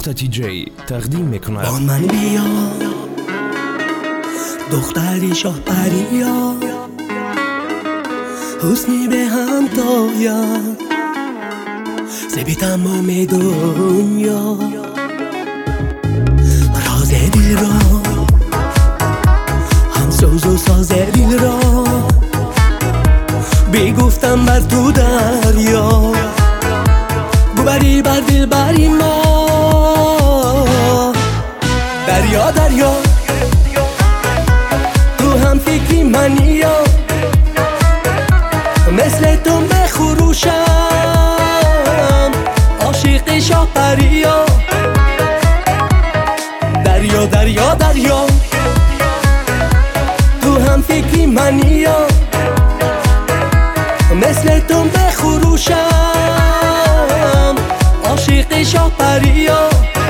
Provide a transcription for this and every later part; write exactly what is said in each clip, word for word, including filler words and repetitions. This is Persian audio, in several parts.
نقطه جی تقدیم میکند. با من بیا دختری شاه پریا، حسنی به هم تاید زبی تمام دنیا، راز دل را هم سوز و ساز دل را بگفتم بر تو دریا، ببری بر دل بری ما. دریا دریا تو هم فکری منیا، مثل تو بخروشم عاشق شاه پریا. دریا دریا دریا تو هم فکری منیا، مثل تو بخروشم عاشق شاه پریا.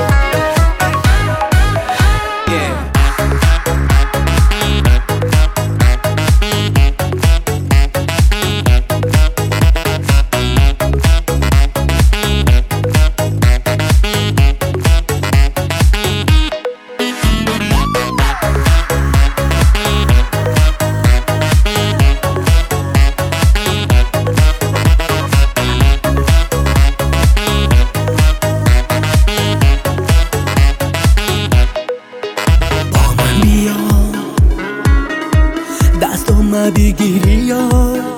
دستم بگیری یا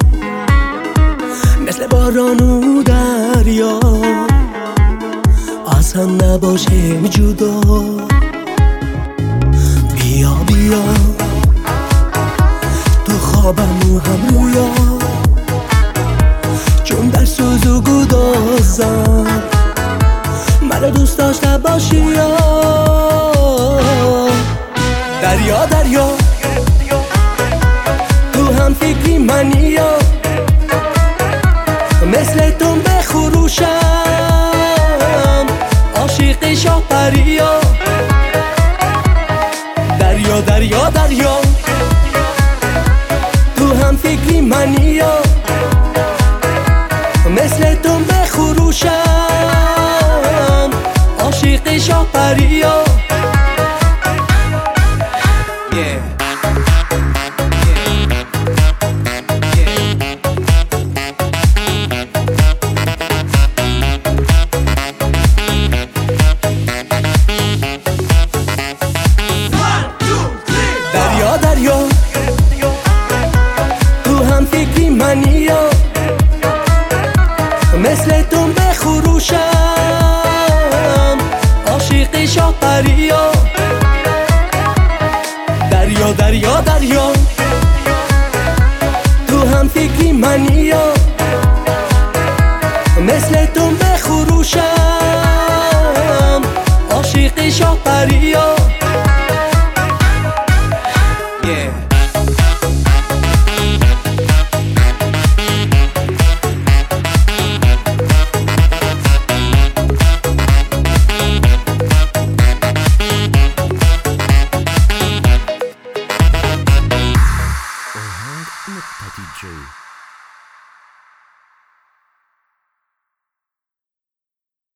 مثل باران و دریا، از هم نباشیم جدا. بیا بیا تو خوابم و هم رویا، چون در سوز و گدازم مرا دوست داشته باشی یا. دریا دریا تو هم فکری منیا، مثل تو بخروشم عاشق شاه پریا. دریا دریا دریا تو هم فکری منیا، مثل تو بخروشم عاشق شاه پریا. دریا دریا تو هم فکری منیا، مثل تو بخروشم عاشق شاه پریا. دریا دریا دریا تو هم فکری منیا، مثل تو بخروشم عاشق شاه پریا.